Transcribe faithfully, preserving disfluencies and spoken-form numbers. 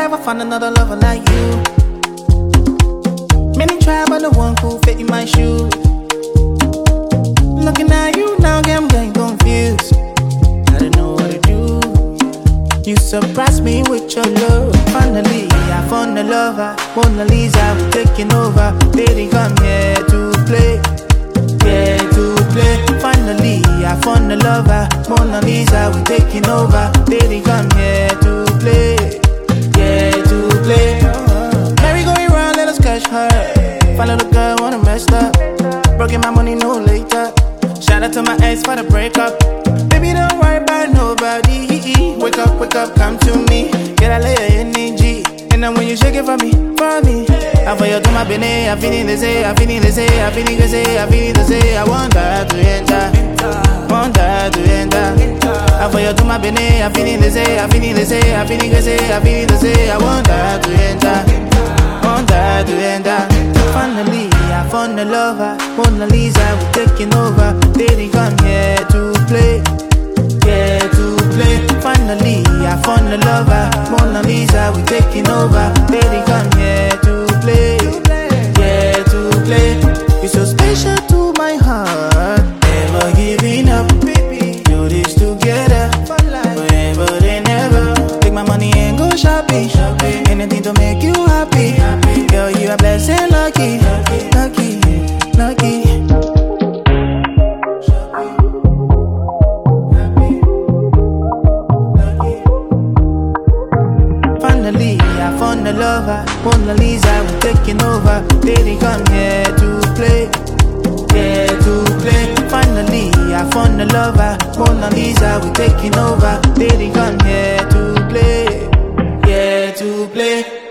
never find another lover like you. Many try, but the one who fit in my shoes. Looking at you now, I'm getting confused. I don't know what to do. You surprised me with your love. Finally, I found a lover. Mona Lisa, we're taking over. Baby, come here to play. Yeah, to play. Finally, I found a lover. Mona Lisa, we're taking over. Baby, come here to play. Yeah, to play. Merry going round, let us catch her. Find a little girl, wanna mess up. Broken my money, no later. Shout out to my ex for the breakup. Baby, don't worry about nobody. Wake up, wake up, come to me. Get a layer energy. And then when you shake it for me, for me. I for you to my bene, I feel the say, I feel the say, I feel the say, I feel the say. I want that to enter, want that to enter. I for you to my bene, I feel the say, I feel the say, I feel the say, I feel the say. I want that to enter, want that to enter. Finally, I found a lover. Mona Lisa, we're taking over. Baby, come here to play. Yeah, to play. Finally, I found a lover. Mona Lisa, we're taking over. Baby, come here to play. Yeah, to play. You're so special to my heart. Never giving up, baby. Do this together, forever and ever. Take my money and go shopping. Anything to make you happy. Girl, you are blessed and lucky, lucky, lucky. Finally, I found a lover. Mona Lisa, we're taking over. Baby, come here to play. Yeah, to play. Finally, I found a lover. Mona Lisa, we're taking over. Baby, come here to play. Yeah, to play.